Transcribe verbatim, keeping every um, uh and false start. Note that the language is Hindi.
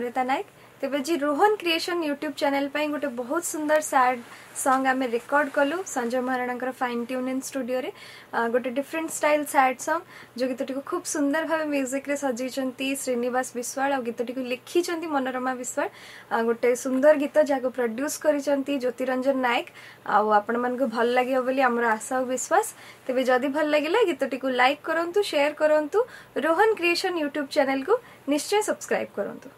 सरिता नायक। तेबे जी रोहन क्रिएशन यूट्यूब चैनल पे गोटे बहुत सुंदर सैड सॉन्ग आम रिकॉर्ड कलु Sanjay Maharana fine tune in studio रे गोटे डिफरेंट स्टाइल सैड सॉन्ग जो गीतटी को खूब सुंदर भाव म्यूजिक रे सजाई श्रीनिवास विश्वाल और गीतटी को लिखी मनोरमा विश्वाल गोटे सुंदर गीत जहाँ प्रोड्यूस करिसेंती ज्योतिरंजन नायक आपण मन को भल लगे बोली आमर आशा और विश्वास। तेबे जदि भल लगे गीतटी को लाइक करंतु शेयर करंतु रोहन क्रिएशन यूट्यूब चैनल को निश्चय सब्सक्राइब करंतु।